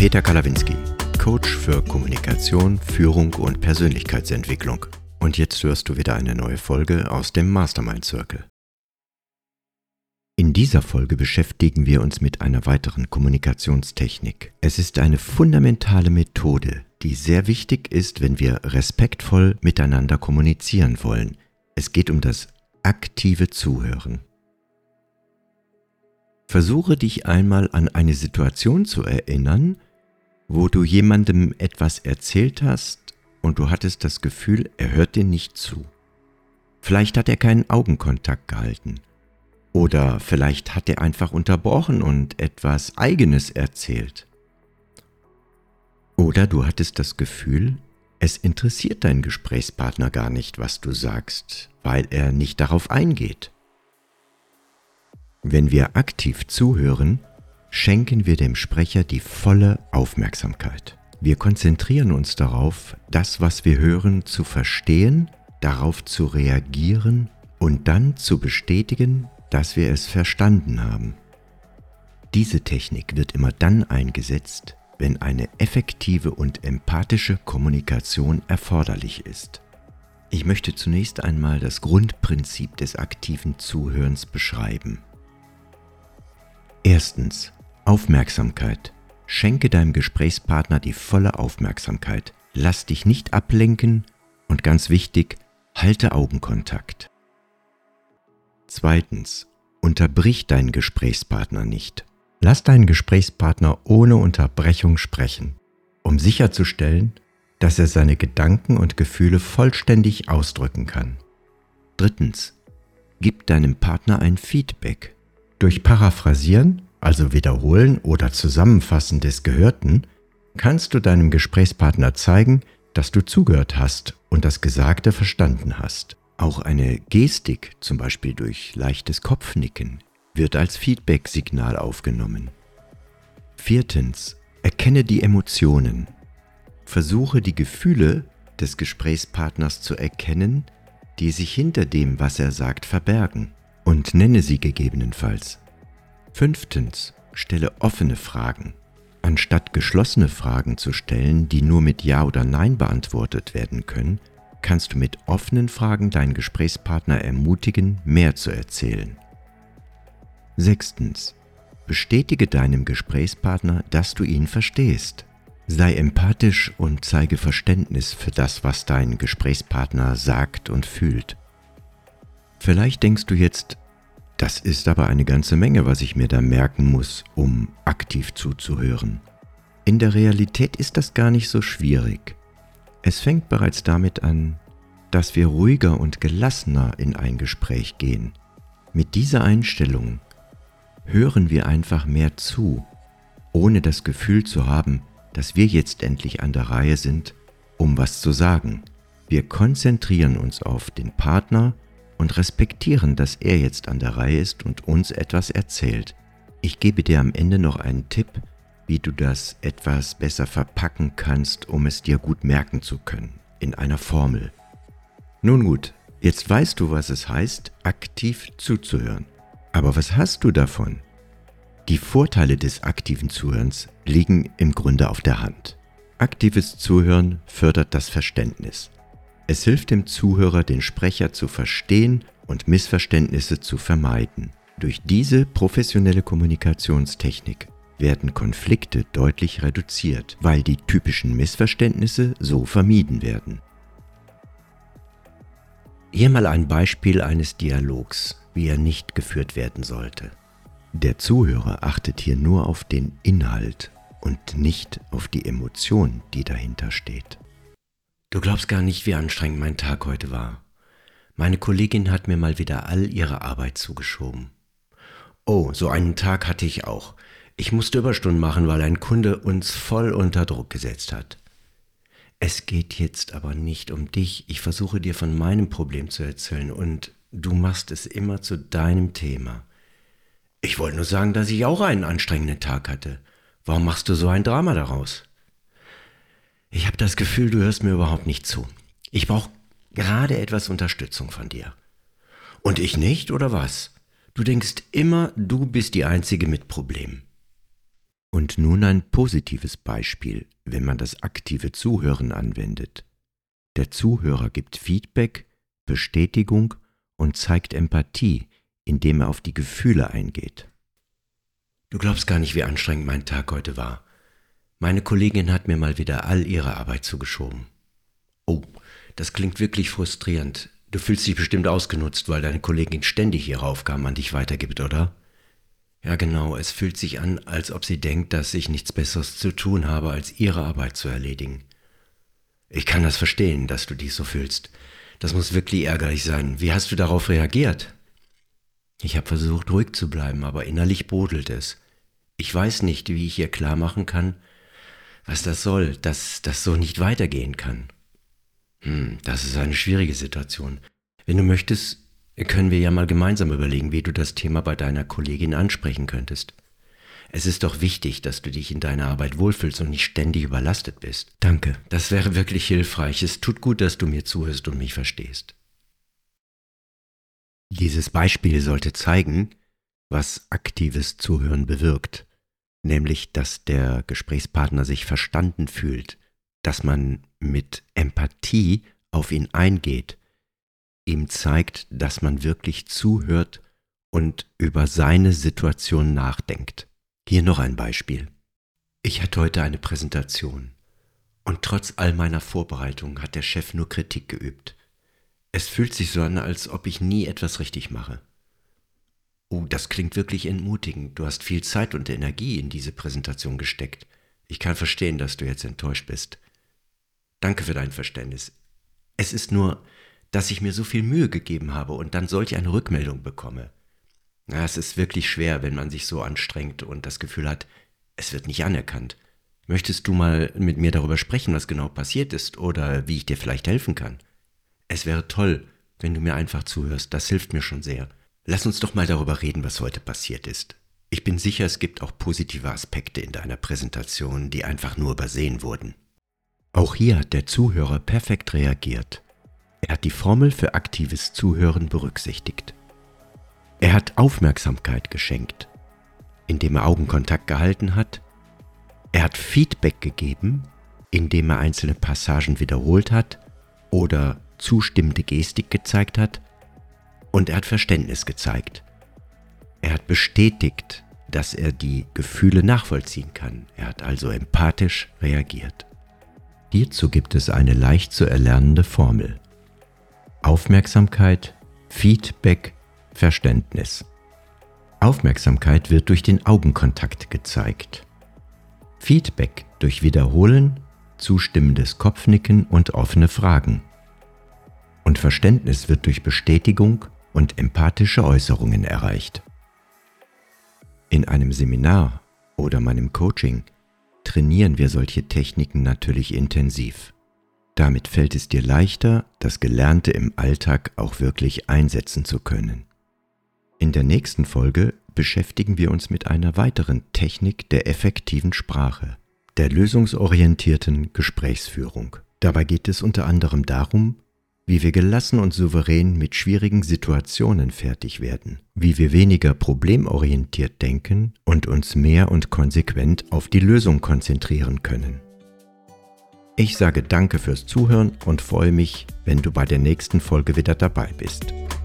Peter Kalawinski, Coach für Kommunikation, Führung und Persönlichkeitsentwicklung. Und jetzt hörst du wieder eine neue Folge aus dem Mastermind Circle. In dieser Folge beschäftigen wir uns mit einer weiteren Kommunikationstechnik. Es ist eine fundamentale Methode, die sehr wichtig ist, wenn wir respektvoll miteinander kommunizieren wollen. Es geht um das aktive Zuhören. Versuche dich einmal an eine Situation zu erinnern, wo du jemandem etwas erzählt hast und du hattest das Gefühl, er hört dir nicht zu. Vielleicht hat er keinen Augenkontakt gehalten. Oder vielleicht hat er einfach unterbrochen und etwas Eigenes erzählt. Oder du hattest das Gefühl, es interessiert deinen Gesprächspartner gar nicht, was du sagst, weil er nicht darauf eingeht. Wenn wir aktiv zuhören, schenken wir dem Sprecher die volle Aufmerksamkeit. Wir konzentrieren uns darauf, das, was wir hören, zu verstehen, darauf zu reagieren und dann zu bestätigen, dass wir es verstanden haben. Diese Technik wird immer dann eingesetzt, wenn eine effektive und empathische Kommunikation erforderlich ist. Ich möchte zunächst einmal das Grundprinzip des aktiven Zuhörens beschreiben. Erstens, Aufmerksamkeit. Schenke deinem Gesprächspartner die volle Aufmerksamkeit. Lass dich nicht ablenken und ganz wichtig, halte Augenkontakt. Zweitens, unterbrich deinen Gesprächspartner nicht. Lass deinen Gesprächspartner ohne Unterbrechung sprechen, um sicherzustellen, dass er seine Gedanken und Gefühle vollständig ausdrücken kann. Drittens, gib deinem Partner ein Feedback. Durch Paraphrasieren, also Wiederholen oder Zusammenfassen des Gehörten, kannst du deinem Gesprächspartner zeigen, dass du zugehört hast und das Gesagte verstanden hast. Auch eine Gestik, zum Beispiel durch leichtes Kopfnicken, wird als Feedback-Signal aufgenommen. Viertens, erkenne die Emotionen. Versuche die Gefühle des Gesprächspartners zu erkennen, die sich hinter dem, was er sagt, verbergen, und nenne sie gegebenenfalls. Fünftens, stelle offene Fragen. Anstatt geschlossene Fragen zu stellen, die nur mit Ja oder Nein beantwortet werden können, kannst du mit offenen Fragen deinen Gesprächspartner ermutigen, mehr zu erzählen. Sechstens, bestätige deinem Gesprächspartner, dass du ihn verstehst. Sei empathisch und zeige Verständnis für das, was dein Gesprächspartner sagt und fühlt. Vielleicht denkst du jetzt, das ist aber eine ganze Menge, was ich mir da merken muss, um aktiv zuzuhören. In der Realität ist das gar nicht so schwierig. Es fängt bereits damit an, dass wir ruhiger und gelassener in ein Gespräch gehen. Mit dieser Einstellung hören wir einfach mehr zu, ohne das Gefühl zu haben, dass wir jetzt endlich an der Reihe sind, um was zu sagen. Wir konzentrieren uns auf den Partner und respektieren, dass er jetzt an der Reihe ist und uns etwas erzählt. Ich gebe dir am Ende noch einen Tipp, wie du das etwas besser verpacken kannst, um es dir gut merken zu können, in einer Formel. Nun gut, jetzt weißt du, was es heißt, aktiv zuzuhören. Aber was hast du davon? Die Vorteile des aktiven Zuhörens liegen im Grunde auf der Hand. Aktives Zuhören fördert das Verständnis. Es hilft dem Zuhörer, den Sprecher zu verstehen und Missverständnisse zu vermeiden. Durch diese professionelle Kommunikationstechnik werden Konflikte deutlich reduziert, weil die typischen Missverständnisse so vermieden werden. Hier mal ein Beispiel eines Dialogs, wie er nicht geführt werden sollte. Der Zuhörer achtet hier nur auf den Inhalt und nicht auf die Emotion, die dahinter steht. Du glaubst gar nicht, wie anstrengend mein Tag heute war. Meine Kollegin hat mir mal wieder all ihre Arbeit zugeschoben. Oh, so einen Tag hatte ich auch. Ich musste Überstunden machen, weil ein Kunde uns voll unter Druck gesetzt hat. Es geht jetzt aber nicht um dich. Ich versuche dir von meinem Problem zu erzählen und du machst es immer zu deinem Thema. Ich wollte nur sagen, dass ich auch einen anstrengenden Tag hatte. Warum machst du so ein Drama daraus? Ich habe das Gefühl, du hörst mir überhaupt nicht zu. Ich brauche gerade etwas Unterstützung von dir. Und ich nicht, oder was? Du denkst immer, du bist die Einzige mit Problemen. Und nun ein positives Beispiel, wenn man das aktive Zuhören anwendet. Der Zuhörer gibt Feedback, Bestätigung und zeigt Empathie, indem er auf die Gefühle eingeht. Du glaubst gar nicht, wie anstrengend mein Tag heute war. Meine Kollegin hat mir mal wieder all ihre Arbeit zugeschoben. Oh, das klingt wirklich frustrierend. Du fühlst dich bestimmt ausgenutzt, weil deine Kollegin ständig ihre Aufgaben an dich weitergibt, oder? Ja genau, es fühlt sich an, als ob sie denkt, dass ich nichts Besseres zu tun habe, als ihre Arbeit zu erledigen. Ich kann das verstehen, dass du dich so fühlst. Das muss wirklich ärgerlich sein. Wie hast du darauf reagiert? Ich habe versucht, ruhig zu bleiben, aber innerlich brodelt es. Ich weiß nicht, wie ich ihr klar machen kann, was das soll, dass das so nicht weitergehen kann. Das ist eine schwierige Situation. Wenn du möchtest, können wir ja mal gemeinsam überlegen, wie du das Thema bei deiner Kollegin ansprechen könntest. Es ist doch wichtig, dass du dich in deiner Arbeit wohlfühlst und nicht ständig überlastet bist. Danke, das wäre wirklich hilfreich. Es tut gut, dass du mir zuhörst und mich verstehst. Dieses Beispiel sollte zeigen, was aktives Zuhören bewirkt, nämlich, dass der Gesprächspartner sich verstanden fühlt, dass man mit Empathie auf ihn eingeht, ihm zeigt, dass man wirklich zuhört und über seine Situation nachdenkt. Hier noch ein Beispiel. Ich hatte heute eine Präsentation und trotz all meiner Vorbereitung hat der Chef nur Kritik geübt. Es fühlt sich so an, als ob ich nie etwas richtig mache. Oh, das klingt wirklich entmutigend. Du hast viel Zeit und Energie in diese Präsentation gesteckt. Ich kann verstehen, dass du jetzt enttäuscht bist. Danke für dein Verständnis. Es ist nur, dass ich mir so viel Mühe gegeben habe und dann solch eine Rückmeldung bekomme. Ja, es ist wirklich schwer, wenn man sich so anstrengt und das Gefühl hat, es wird nicht anerkannt. Möchtest du mal mit mir darüber sprechen, was genau passiert ist oder wie ich dir vielleicht helfen kann? Es wäre toll, wenn du mir einfach zuhörst, das hilft mir schon sehr. Lass uns doch mal darüber reden, was heute passiert ist. Ich bin sicher, es gibt auch positive Aspekte in deiner Präsentation, die einfach nur übersehen wurden. Auch hier hat der Zuhörer perfekt reagiert. Er hat die Formel für aktives Zuhören berücksichtigt. Er hat Aufmerksamkeit geschenkt, indem er Augenkontakt gehalten hat. Er hat Feedback gegeben, indem er einzelne Passagen wiederholt hat oder zustimmende Gestik gezeigt hat. Und er hat Verständnis gezeigt. Er hat bestätigt, dass er die Gefühle nachvollziehen kann. Er hat also empathisch reagiert. Hierzu gibt es eine leicht zu erlernende Formel. Aufmerksamkeit, Feedback, Verständnis. Aufmerksamkeit wird durch den Augenkontakt gezeigt. Feedback durch Wiederholen, zustimmendes Kopfnicken und offene Fragen. Und Verständnis wird durch Bestätigung und empathische Äußerungen erreicht. In einem Seminar oder meinem Coaching trainieren wir solche Techniken natürlich intensiv. Damit fällt es dir leichter, das Gelernte im Alltag auch wirklich einsetzen zu können. In der nächsten Folge beschäftigen wir uns mit einer weiteren Technik der effektiven Sprache, der lösungsorientierten Gesprächsführung. Dabei geht es unter anderem darum, wie wir gelassen und souverän mit schwierigen Situationen fertig werden, wie wir weniger problemorientiert denken und uns mehr und konsequent auf die Lösung konzentrieren können. Ich sage danke fürs Zuhören und freue mich, wenn du bei der nächsten Folge wieder dabei bist.